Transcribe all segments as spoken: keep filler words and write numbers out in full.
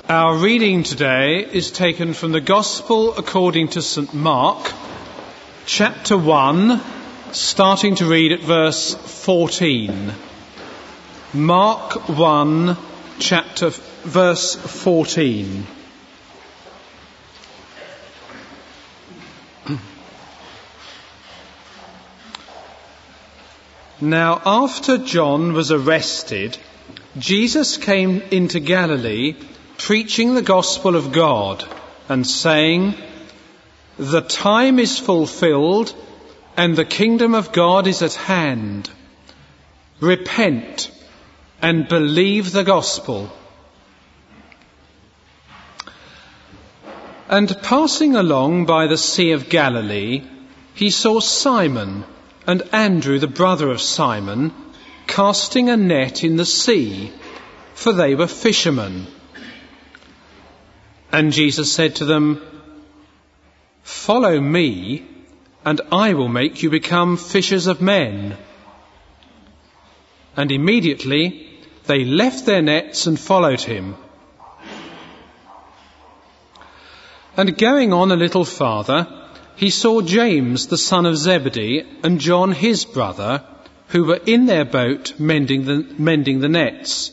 Our reading today is taken from the Gospel according to Saint Mark, chapter one, starting to read at verse fourteen. Mark one, chapter verse fourteen. Now, after John was arrested, Jesus came into Galilee, preaching the gospel of God and saying, "The time is fulfilled and the kingdom of God is at hand. Repent and believe the gospel." And passing along by the Sea of Galilee, he saw Simon and Andrew, the brother of Simon, casting a net in the sea, for they were fishermen. And Jesus said to them, "Follow me, and I will make you become fishers of men." And immediately they left their nets and followed him. And going on a little farther, he saw James, the son of Zebedee, and John, his brother, who were in their boat mending the, mending the nets.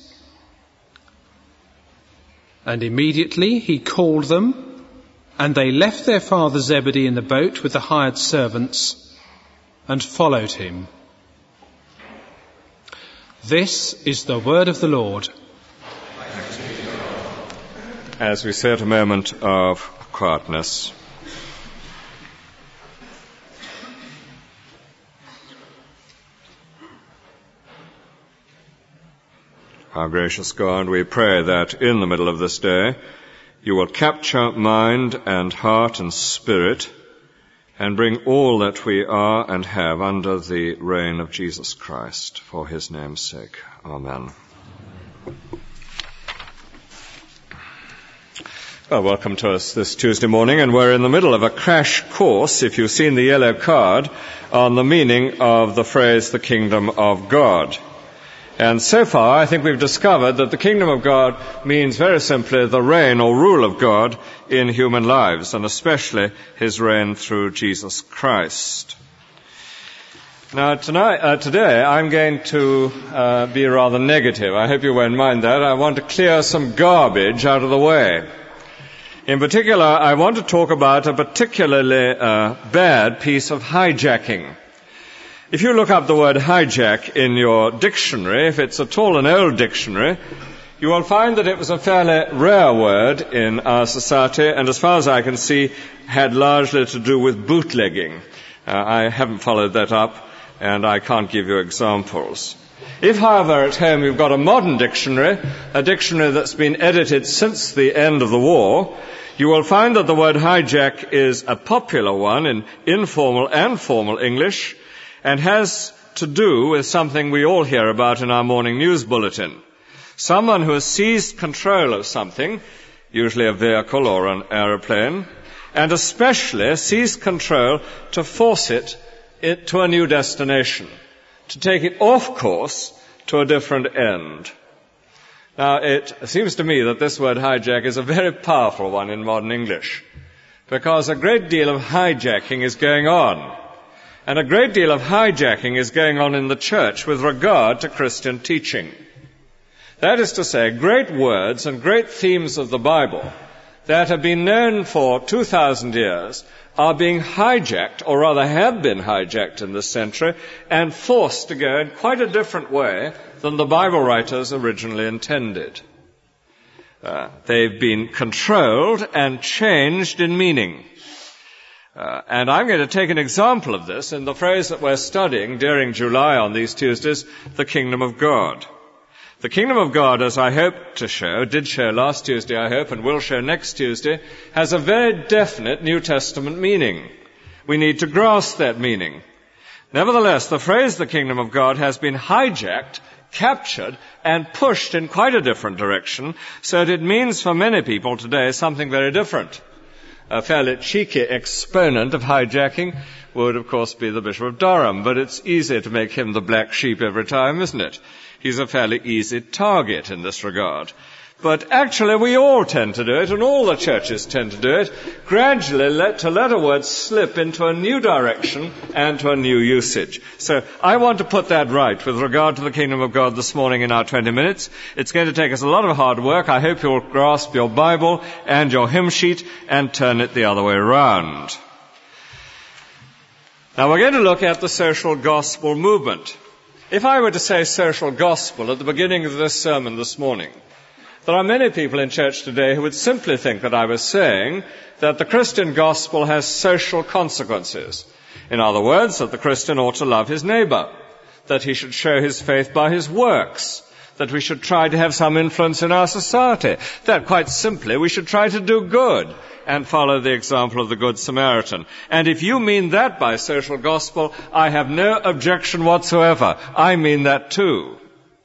And immediately he called them, and they left their father Zebedee in the boat with the hired servants and followed him. This is the word of the Lord. As we say, at a moment of quietness. Our gracious God, we pray that in the middle of this day you will capture mind and heart and spirit and bring all that we are and have under the reign of Jesus Christ, for his name's sake. Amen. Well, welcome to us this Tuesday morning, and we're in the middle of a crash course, if you've seen the yellow card, on the meaning of the phrase, the kingdom of God. And so far, I think we've discovered that the kingdom of God means very simply the reign or rule of God in human lives, and especially his reign through Jesus Christ. Now, tonight, uh, today, I'm going to uh, be rather negative. I hope you won't mind that. I want to clear some garbage out of the way. In particular, I want to talk about a particularly uh, bad piece of hijacking. If you look up the word hijack in your dictionary, if it's at all an old dictionary, you will find that it was a fairly rare word in our society, and as far as I can see, had largely to do with bootlegging. Uh, I haven't followed that up, and I can't give you examples. If, however, at home you've got a modern dictionary, a dictionary that's been edited since the end of the war, you will find that the word hijack is a popular one in informal and formal English, and has to do with something we all hear about in our morning news bulletin. Someone who has seized control of something, usually a vehicle or an aeroplane, and especially seized control to force it, it to a new destination, to take it off course to a different end. Now, it seems to me that this word hijack is a very powerful one in modern English, because a great deal of hijacking is going on. And a great deal of hijacking is going on in the church with regard to Christian teaching. That is to say, great words and great themes of the Bible that have been known for two thousand years are being hijacked, or rather have been hijacked in this century, and forced to go in quite a different way than the Bible writers originally intended. Uh, they've been controlled and changed in meaning. Uh, and I'm going to take an example of this in the phrase that we're studying during July on these Tuesdays, the kingdom of God. The kingdom of God, as I hope to show, did show last Tuesday, I hope, and will show next Tuesday, has a very definite New Testament meaning. We need to grasp that meaning. Nevertheless, the phrase the kingdom of God has been hijacked, captured, and pushed in quite a different direction, so that it means for many people today something very different. A fairly cheeky exponent of hijacking would, of course, be the Bishop of Durham, but it's easy to make him the black sheep every time, isn't it? He's a fairly easy target in this regard. But actually we all tend to do it, and all the churches tend to do it, gradually let, to let a word slip into a new direction and to a new usage. So I want to put that right with regard to the kingdom of God this morning in our twenty minutes. It's going to take us a lot of hard work. I hope you'll grasp your Bible and your hymn sheet and turn it the other way around. Now we're going to look at the social gospel movement. If I were to say social gospel at the beginning of this sermon this morning, there are many people in church today who would simply think that I was saying that the Christian gospel has social consequences. In other words, that the Christian ought to love his neighbor, that he should show his faith by his works, that we should try to have some influence in our society, that quite simply we should try to do good and follow the example of the Good Samaritan. And if you mean that by social gospel, I have no objection whatsoever. I mean that too.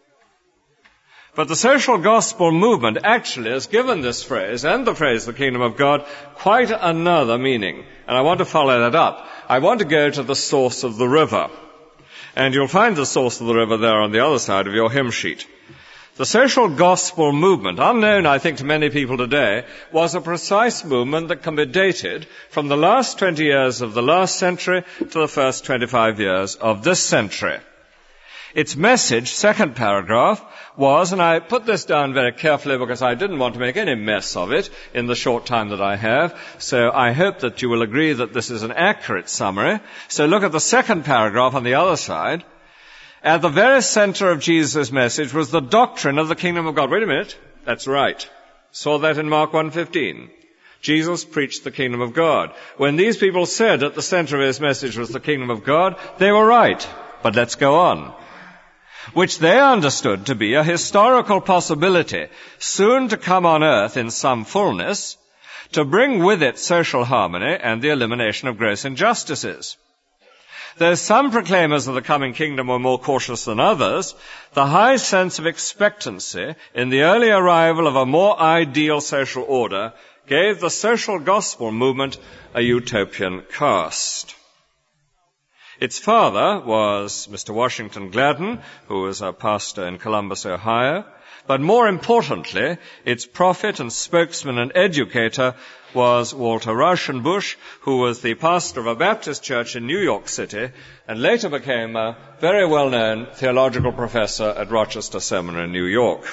But the social gospel movement actually has given this phrase and the phrase the kingdom of God quite another meaning. And I want to follow that up. I want to go to the source of the river. And you'll find the source of the river there on the other side of your hymn sheet. The social gospel movement, unknown I think to many people today, was a precise movement that can be dated from the last twenty years of the last century to the first twenty-five years of this century. Its message, second paragraph, was, and I put this down very carefully because I didn't want to make any mess of it in the short time that I have, so I hope that you will agree that this is an accurate summary. So look at the second paragraph on the other side. At the very center of Jesus' message was the doctrine of the kingdom of God. Wait a minute. That's right. Saw that in Mark one fifteen. Jesus preached the kingdom of God. When these people said at the center of his message was the kingdom of God, they were right. But let's go on. Which they understood to be a historical possibility soon to come on earth in some fullness, to bring with it social harmony and the elimination of gross injustices. Though some proclaimers of the coming kingdom were more cautious than others, the high sense of expectancy in the early arrival of a more ideal social order gave the social gospel movement a utopian cast. Its father was Mister Washington Gladden, who was a pastor in Columbus, Ohio. But more importantly, its prophet and spokesman and educator was Walter Rauschenbusch, who was the pastor of a Baptist church in New York City and later became a very well-known theological professor at Rochester Seminary in New York.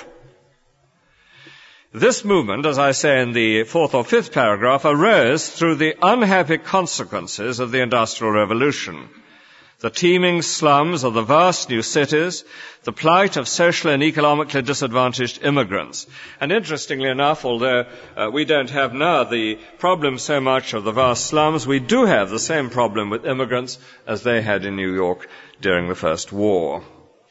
This movement, as I say in the fourth or fifth paragraph, arose through the unhappy consequences of the Industrial Revolution. The teeming slums of the vast new cities, the plight of socially and economically disadvantaged immigrants. And interestingly enough, although uh, we don't have now the problem so much of the vast slums, we do have the same problem with immigrants as they had in New York during the First War.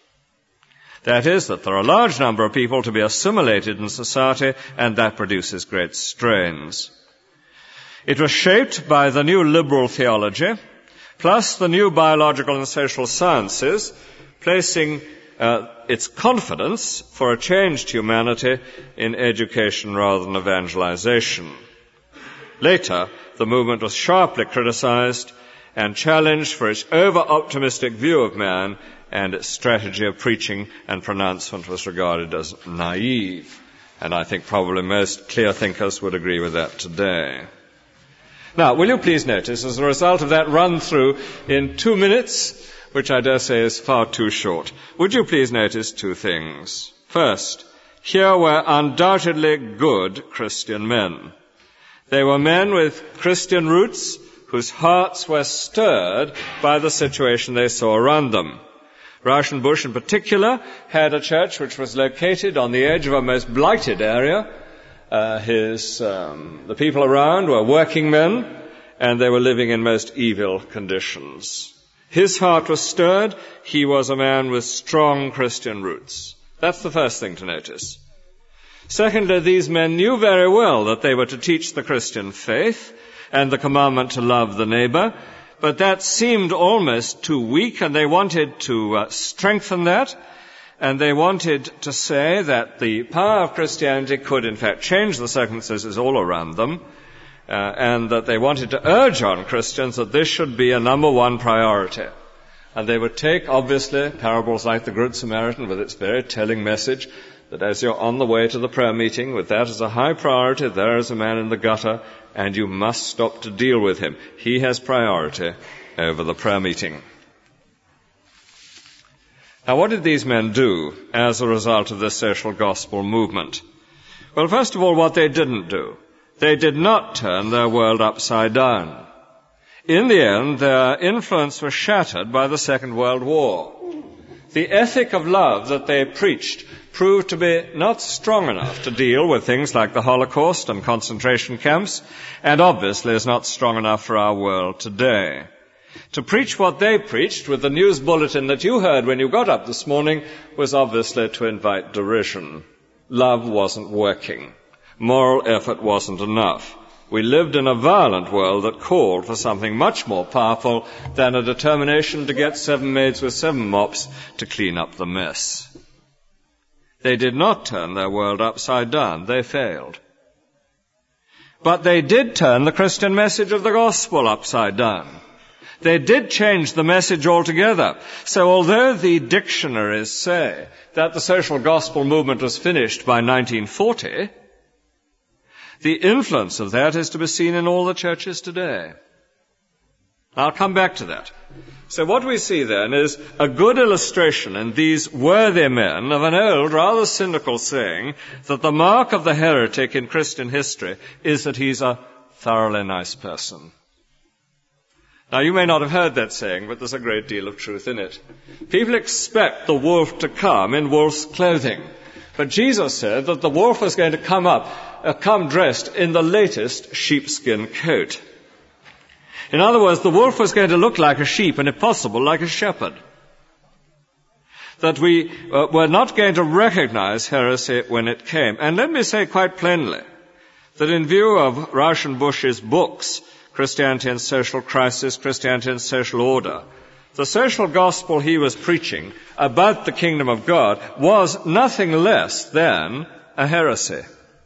That is, that there are a large number of people to be assimilated in society, and that produces great strains. It was shaped by the new liberal theology, plus the new biological and social sciences, placing uh, its confidence for a changed humanity in education rather than evangelization. Later, the movement was sharply criticized and challenged for its over-optimistic view of man, and its strategy of preaching and pronouncement was regarded as naive. And I think probably most clear thinkers would agree with that today. Now, will you please notice, as a result of that run-through in two minutes, which I dare say is far too short, would you please notice two things? First, here were undoubtedly good Christian men. They were men with Christian roots whose hearts were stirred by the situation they saw around them. Rauschenbusch in particular had a church which was located on the edge of a most blighted area. Uh, his, um, the people around were working men, and they were living in most evil conditions. His heart was stirred. He was a man with strong Christian roots. That's the first thing to notice. Secondly, these men knew very well that they were to teach the Christian faith and the commandment to love the neighbor, but that seemed almost too weak, and they wanted to uh, strengthen that. And they wanted to say that the power of Christianity could in fact change the circumstances all around them, uh, and that they wanted to urge on Christians that this should be a number one priority. And they would take, obviously, parables like the Good Samaritan with its very telling message that as you're on the way to the prayer meeting, with that as a high priority, there is a man in the gutter, and you must stop to deal with him. He has priority over the prayer meeting. Now, what did these men do as a result of this social gospel movement? Well, first of all, what they didn't do. They did not turn their world upside down. In the end, their influence was shattered by the Second World War. The ethic of love that they preached proved to be not strong enough to deal with things like the Holocaust and concentration camps, and obviously is not strong enough for our world today. To preach what they preached with the news bulletin that you heard when you got up this morning was obviously to invite derision. Love wasn't working. Moral effort wasn't enough. We lived in a violent world that called for something much more powerful than a determination to get seven maids with seven mops to clean up the mess. They did not turn their world upside down. They failed. But they did turn the Christian message of the gospel upside down. They did change the message altogether. So although the dictionaries say that the social gospel movement was finished by nineteen forty, the influence of that is to be seen in all the churches today. I'll come back to that. So what we see then is a good illustration in these worthy men of an old, rather cynical saying that the mark of the heretic in Christian history is that he's a thoroughly nice person. Now, you may not have heard that saying, but there's a great deal of truth in it. People expect the wolf to come in wolf's clothing. But Jesus said that the wolf was going to come up, uh, come dressed in the latest sheepskin coat. In other words, the wolf was going to look like a sheep and, if possible, like a shepherd. That we uh, were not going to recognize heresy when it came. And let me say quite plainly that in view of Rauschenbusch's books, Christianity and Social Crisis, Christianity and Social Order, the social gospel he was preaching about the kingdom of God was nothing less than a heresy.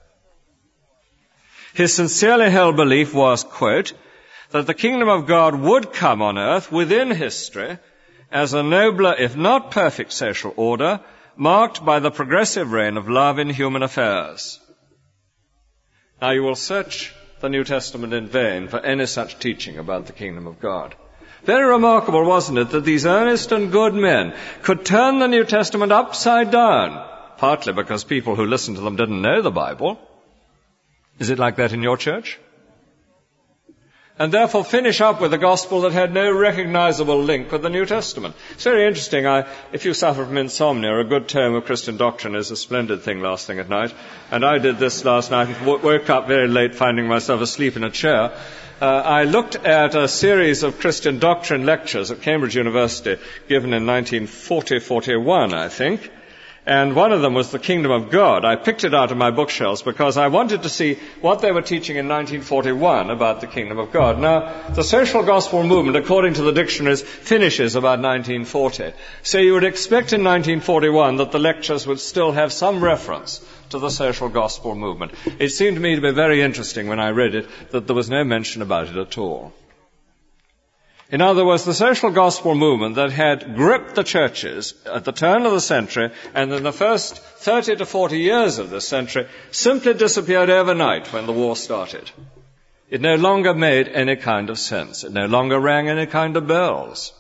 His sincerely held belief was, quote, that the kingdom of God would come on earth within history as a nobler, if not perfect, social order marked by the progressive reign of love in human affairs. Now, you will search the New Testament in vain for any such teaching about the kingdom of God. Very remarkable, wasn't it, that these earnest and good men could turn the New Testament upside down, partly because people who listened to them didn't know the Bible. Is it like that in your church? And therefore finish up with a gospel that had no recognizable link with the New Testament. It's very interesting. I, if you suffer from insomnia, a good tome of Christian doctrine is a splendid thing last thing at night. And I did this last night and w- woke up very late finding myself asleep in a chair. Uh, I looked at a series of Christian doctrine lectures at Cambridge University given in nineteen forty forty-one, I think. And one of them was the Kingdom of God. I picked it out of my bookshelves because I wanted to see what they were teaching in nineteen forty-one about the Kingdom of God. Now, the social gospel movement, according to the dictionaries, finishes about nineteen forty. So you would expect in nineteen forty-one that the lectures would still have some reference to the social gospel movement. It seemed to me to be very interesting when I read it that there was no mention about it at all. In other words, the social gospel movement that had gripped the churches at the turn of the century and in the first thirty to forty years of this century simply disappeared overnight when the war started. It no longer made any kind of sense. It no longer rang any kind of bells.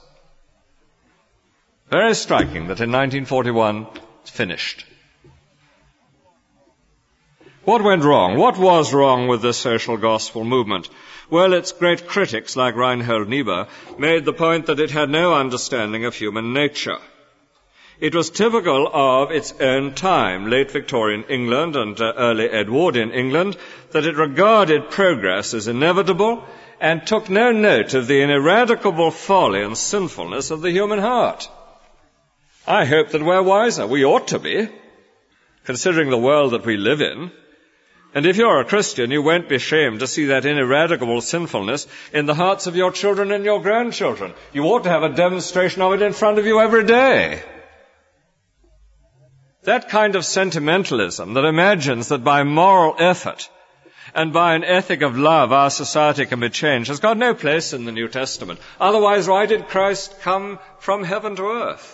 Very striking that in nineteen forty-one it's finished. What went wrong? What was wrong with the social gospel movement? Well, its great critics, like Reinhold Niebuhr, made the point that it had no understanding of human nature. It was typical of its own time, late Victorian England and uh, early Edwardian England, that it regarded progress as inevitable and took no note of the ineradicable folly and sinfulness of the human heart. I hope that we're wiser. We ought to be, considering the world that we live in. And if you're a Christian, you won't be ashamed to see that ineradicable sinfulness in the hearts of your children and your grandchildren. You ought to have a demonstration of it in front of you every day. That kind of sentimentalism that imagines that by moral effort and by an ethic of love our society can be changed has got no place in the New Testament. Otherwise, why did Christ come from heaven to earth?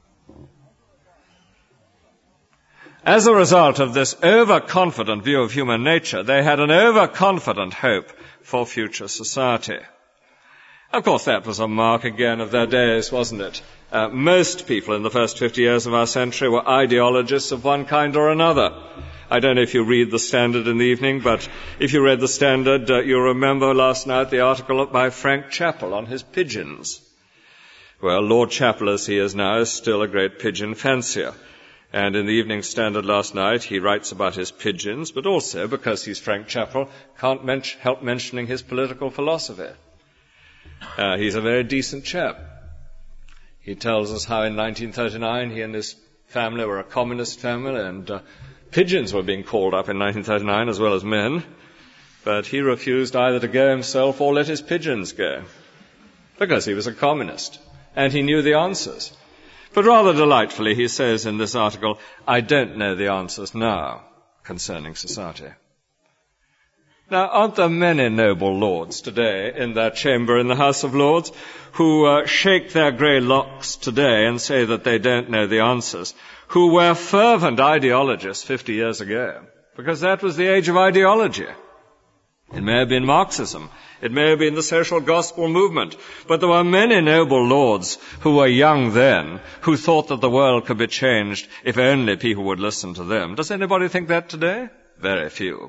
As a result of this overconfident view of human nature, they had an overconfident hope for future society. Of course, that was a mark again of their days, wasn't it? Uh, most people in the first fifty years of our century were ideologists of one kind or another. I don't know if you read the Standard in the evening, but if you read the Standard, uh, you'll remember last night the article by Frank Chappell on his pigeons. Well, Lord Chappell, as he is now, is still a great pigeon fancier. And in the Evening Standard last night, he writes about his pigeons, but also, because he's Frank Chappell, can't men- help mentioning his political philosophy. Uh, he's a very decent chap. He tells us how in nineteen thirty-nine he and his family were a communist family, and uh, pigeons were being called up in nineteen thirty-nine as well as men. But he refused either to go himself or let his pigeons go, because he was a communist, and he knew the answers. But rather delightfully, he says in this article, I don't know the answers now concerning society. Now, aren't there many noble lords today in their chamber in the House of Lords who uh, shake their grey locks today and say that they don't know the answers, who were fervent ideologists fifty years ago, because that was the age of ideology. It may have been Marxism. It may have been the social gospel movement. But there were many noble lords who were young then, who thought that the world could be changed if only people would listen to them. Does anybody think that today? Very few.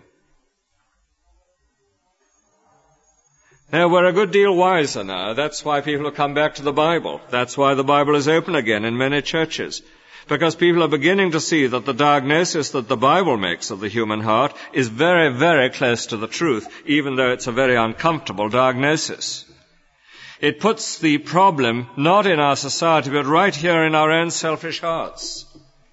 Now, we're a good deal wiser now. That's why people have come back to the Bible. That's why the Bible is open again in many churches. Because people are beginning to see that the diagnosis that the Bible makes of the human heart is very, very close to the truth, even though it's a very uncomfortable diagnosis. It puts the problem not in our society, but right here in our own selfish hearts.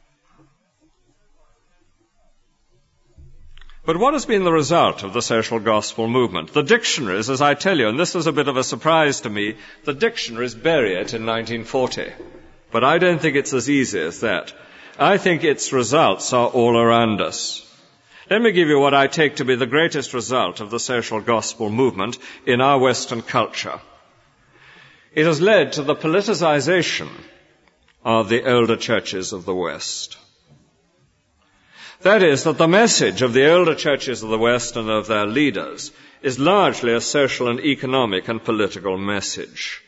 But what has been the result of the social gospel movement? The dictionaries, as I tell you, and this was a bit of a surprise to me, the dictionaries bury it in nineteen forty. But I don't think it's as easy as that. I think its results are all around us. Let me give you what I take to be the greatest result of the social gospel movement in our Western culture. It has led to the politicization of the older churches of the West. That is, that the message of the older churches of the West and of their leaders is largely a social and economic and political message.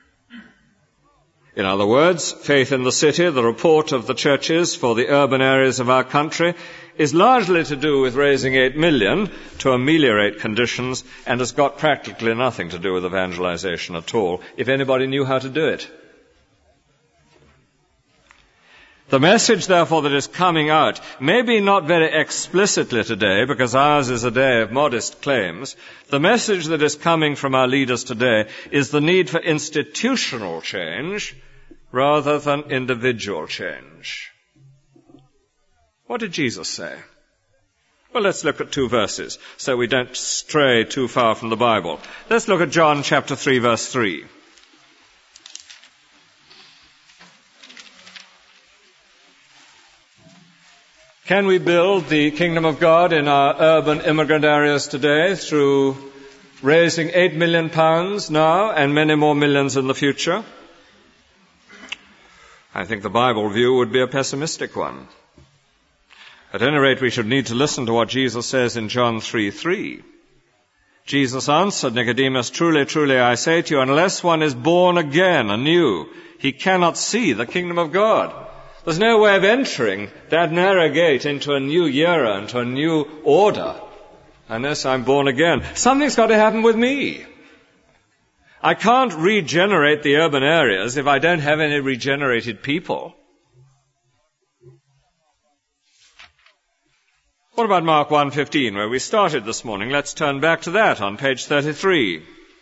In other words, Faith in the City, the report of the churches for the urban areas of our country, is largely to do with raising eight million to ameliorate conditions and has got practically nothing to do with evangelization at all, if anybody knew how to do it. The message, therefore, that is coming out, maybe not very explicitly today, because ours is a day of modest claims, the message that is coming from our leaders today is the need for institutional change rather than individual change. What did Jesus say? Well, let's look at two verses so we don't stray too far from the Bible. Let's look at John chapter three, verse three. Can we build the kingdom of God in our urban immigrant areas today through raising eight million pounds now and many more millions in the future? I think the Bible view would be a pessimistic one. At any rate, we should need to listen to what Jesus says in John three three. Jesus answered Nicodemus, "Truly, truly, I say to you, unless one is born again anew, he cannot see the kingdom of God." There's no way of entering that narrow gate into a new era, into a new order, unless I'm born again. Something's got to happen with me. I can't regenerate the urban areas if I don't have any regenerated people. What about Mark one fifteen, where we started this morning? Let's turn back to that on page thirty-three.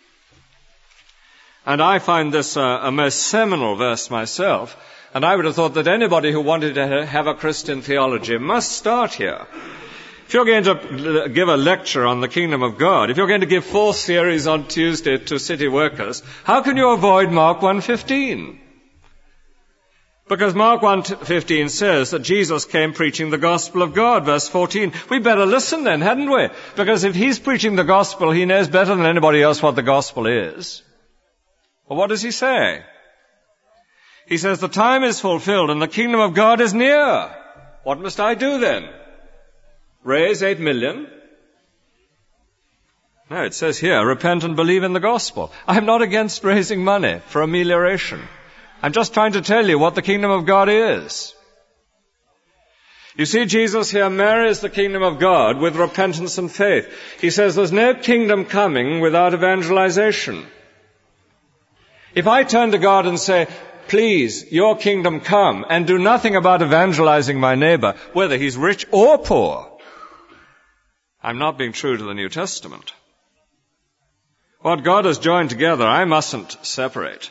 And I find this uh, a most seminal verse myself. And I would have thought that anybody who wanted to have a Christian theology must start here. If you're going to give a lecture on the kingdom of God, if you're going to give four series on Tuesday to city workers, how can you avoid Mark one fifteen? Because Mark one fifteen says that Jesus came preaching the gospel of God, verse fourteen. We better listen then, hadn't we? Because if he's preaching the gospel, he knows better than anybody else what the gospel is. Well, what does he say? He says, the time is fulfilled and the kingdom of God is near. What must I do then? Raise eight million? No, it says here, repent and believe in the gospel. I'm not against raising money for amelioration. I'm just trying to tell you what the kingdom of God is. You see, Jesus here marries the kingdom of God with repentance and faith. He says there's no kingdom coming without evangelization. If I turn to God and say, please, your kingdom come, and do nothing about evangelizing my neighbor, whether he's rich or poor, I'm not being true to the New Testament. What God has joined together, I mustn't separate.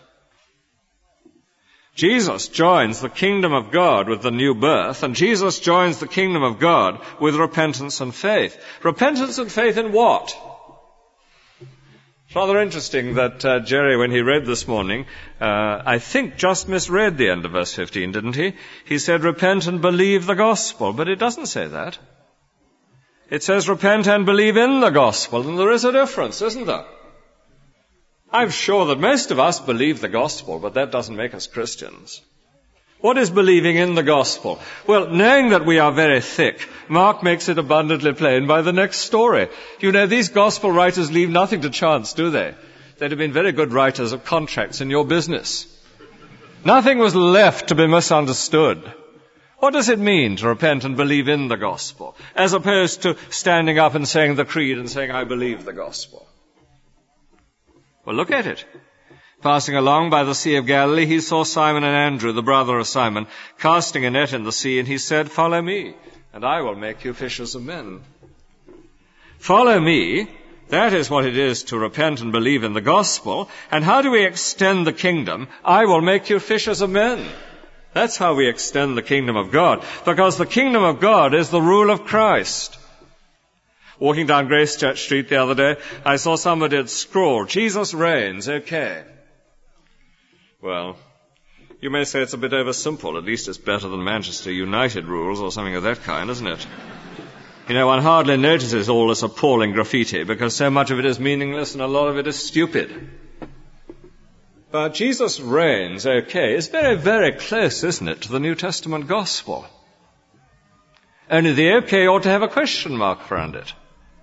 Jesus joins the kingdom of God with the new birth, and Jesus joins the kingdom of God with repentance and faith. Repentance and faith in what? It's rather interesting that uh, Jerry, when he read this morning, uh, I think just misread the end of verse fifteen, didn't he? He said, repent and believe the gospel, but it doesn't say that. It says, repent and believe in the gospel, and there is a difference, isn't there? I'm sure that most of us believe the gospel, but that doesn't make us Christians. What is believing in the gospel? Well, knowing that we are very thick, Mark makes it abundantly plain by the next story. You know, these gospel writers leave nothing to chance, do they? They'd have been very good writers of contracts in your business. Nothing was left to be misunderstood. What does it mean to repent and believe in the gospel, as opposed to standing up and saying the creed and saying, I believe the gospel? Well, look at it. Passing along by the Sea of Galilee, he saw Simon and Andrew, the brother of Simon, casting a net in the sea, and he said, follow me, and I will make you fishers of men. Follow me, that is what it is to repent and believe in the gospel. And how do we extend the kingdom? I will make you fishers of men. That's how we extend the kingdom of God, because the kingdom of God is the rule of Christ. Walking down Grace Church Street the other day, I saw somebody had scrawled, Jesus reigns, okay. Well, you may say it's a bit oversimple. At least it's better than Manchester United rules or something of that kind, isn't it? You know, one hardly notices all this appalling graffiti because so much of it is meaningless and a lot of it is stupid. But Jesus reigns, okay, is very, very close, isn't it, to the New Testament gospel? Only the okay ought to have a question mark around it.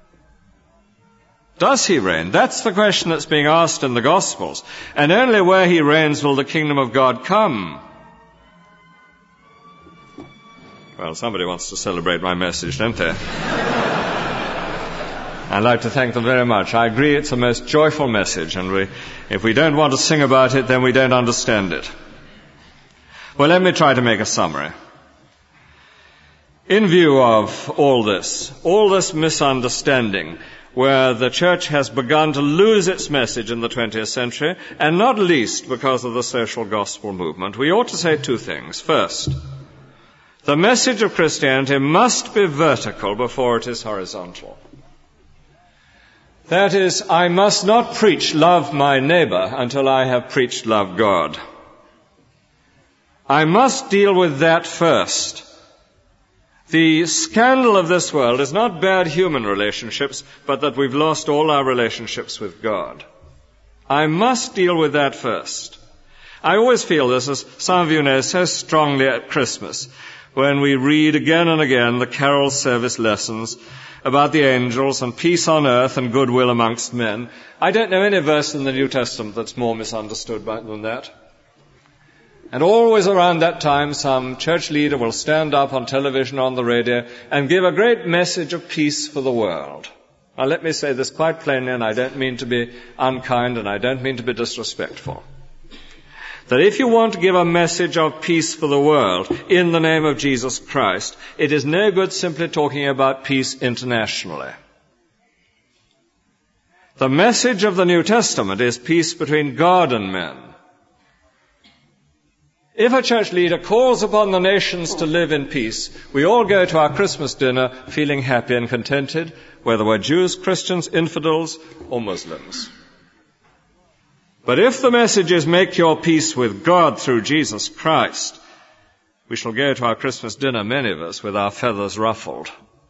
Does he reign? That's the question that's being asked in the Gospels. And only where he reigns will the kingdom of God come. Well, somebody wants to celebrate my message, don't they? I'd like to thank them very much. I agree it's a most joyful message, and we, if we don't want to sing about it, then we don't understand it. Well, let me try to make a summary. In view of all this, all this misunderstanding, where the church has begun to lose its message in the twentieth century, and not least because of the social gospel movement, we ought to say two things. First, the message of Christianity must be vertical before it is horizontal. That is, I must not preach love my neighbor until I have preached love God. I must deal with that first. The scandal of this world is not bad human relationships, but that we've lost all our relationships with God. I must deal with that first. I always feel this, as some of you know, so strongly at Christmas, when we read again and again the carol service lessons about the angels and peace on earth and goodwill amongst men. I don't know any verse in the New Testament that's more misunderstood by, than that. And always around that time, some church leader will stand up on television or on the radio and give a great message of peace for the world. Now, let me say this quite plainly, and I don't mean to be unkind and I don't mean to be disrespectful. That if you want to give a message of peace for the world in the name of Jesus Christ, it is no good simply talking about peace internationally. The message of the New Testament is peace between God and men. If a church leader calls upon the nations to live in peace, we all go to our Christmas dinner feeling happy and contented, whether we're Jews, Christians, infidels, or Muslims. But if the message is make your peace with God through Jesus Christ, we shall go to our Christmas dinner, many of us, with our feathers ruffled.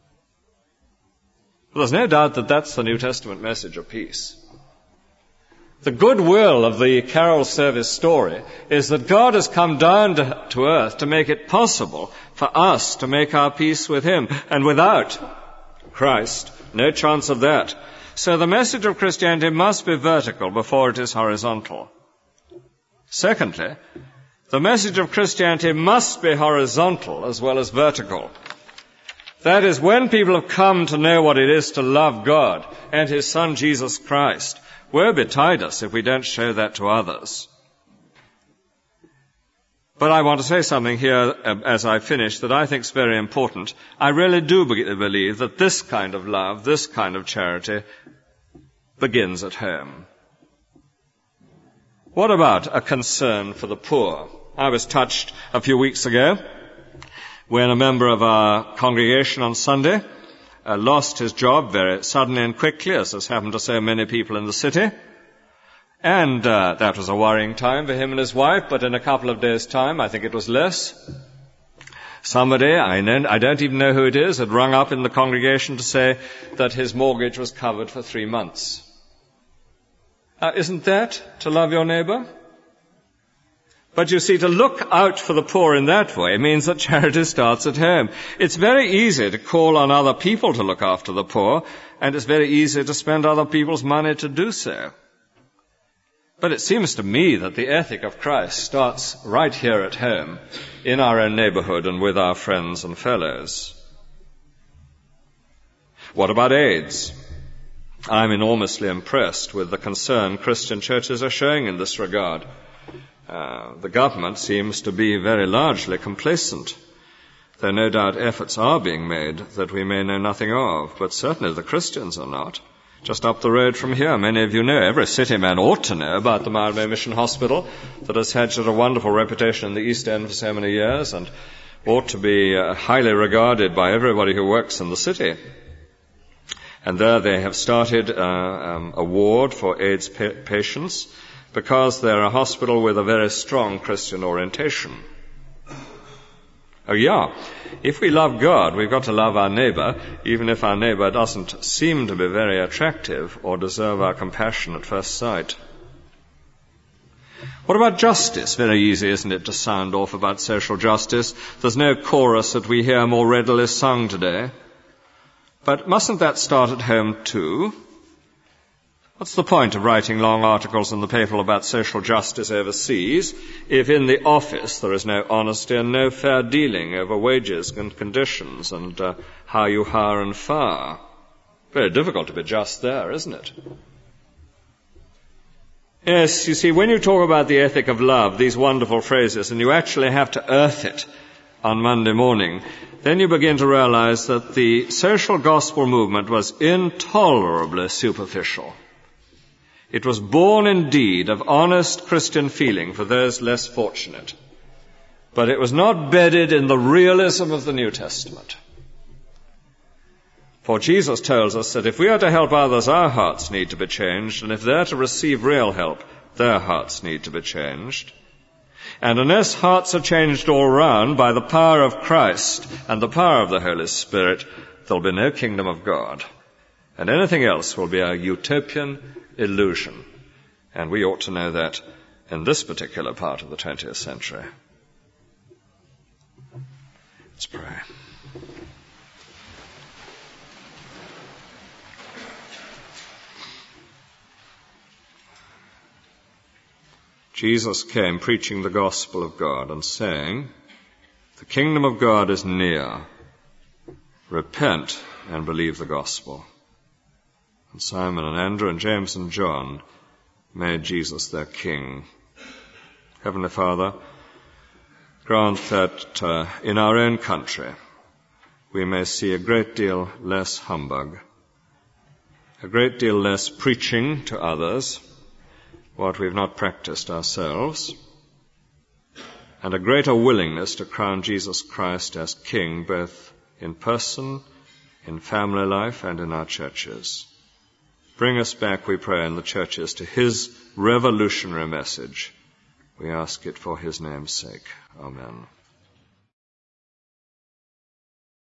But there's no doubt that that's the New Testament message of peace. The goodwill of the carol service story is that God has come down to, to earth to make it possible for us to make our peace with him. And without Christ, no chance of that. So the message of Christianity must be vertical before it is horizontal. Secondly, the message of Christianity must be horizontal as well as vertical. That is, when people have come to know what it is to love God and his Son Jesus Christ, woe betide us if we don't show that to others. But I want to say something here as I finish that I think is very important. I really do believe that this kind of love, this kind of charity, begins at home. What about a concern for the poor? I was touched a few weeks ago when a member of our congregation on Sunday uh, lost his job very suddenly and quickly, as has happened to so many people in the city. And uh, that was a worrying time for him and his wife, but in a couple of days' time, I think it was less, somebody, I, know, I don't even know who it is, had rung up in the congregation to say that his mortgage was covered for three months. Uh, isn't that to love your neighbor? But you see, to look out for the poor in that way means that charity starts at home. It's very easy to call on other people to look after the poor, and it's very easy to spend other people's money to do so. But it seems to me that the ethic of Christ starts right here at home, in our own neighborhood and with our friends and fellows. What about AIDS? I'm enormously impressed with the concern Christian churches are showing in this regard. Uh, the government seems to be very largely complacent, though no doubt efforts are being made that we may know nothing of, but certainly the Christians are not. Just up the road from here, many of you know, every city man ought to know about the Mildmay Mission Hospital that has had such a wonderful reputation in the East End for so many years and ought to be uh, highly regarded by everybody who works in the city. And there they have started uh, um, a ward for AIDS pa- patients because they're a hospital with a very strong Christian orientation. Oh yeah, if we love God, we've got to love our neighbor, even if our neighbor doesn't seem to be very attractive or deserve our compassion at first sight. What about justice? Very easy, isn't it, to sound off about social justice? There's no chorus that we hear more readily sung today. But mustn't that start at home too? What's the point of writing long articles in the paper about social justice overseas if in the office there is no honesty and no fair dealing over wages and conditions and uh, how you hire and fire? Very difficult to be just there, isn't it? Yes, you see, when you talk about the ethic of love, these wonderful phrases, and you actually have to earth it on Monday morning, then you begin to realize that the social gospel movement was intolerably superficial. It was born indeed of honest Christian feeling for those less fortunate, but it was not bedded in the realism of the New Testament. For Jesus tells us that if we are to help others, our hearts need to be changed, and if they're to receive real help, their hearts need to be changed. And unless hearts are changed all round by the power of Christ and the power of the Holy Spirit, there'll be no kingdom of God. And anything else will be a utopian illusion. And we ought to know that in this particular part of the twentieth century. Let's pray. Jesus came preaching the gospel of God and saying, "The kingdom of God is near. Repent and believe the gospel." And Simon and Andrew and James and John made Jesus their king. Heavenly Father, grant that uh, in our own country we may see a great deal less humbug, a great deal less preaching to others what we've not practiced ourselves, and a greater willingness to crown Jesus Christ as King both in person, in family life, and in our churches. Bring us back, we pray, in the churches to his revolutionary message. We ask it for his name's sake. Amen.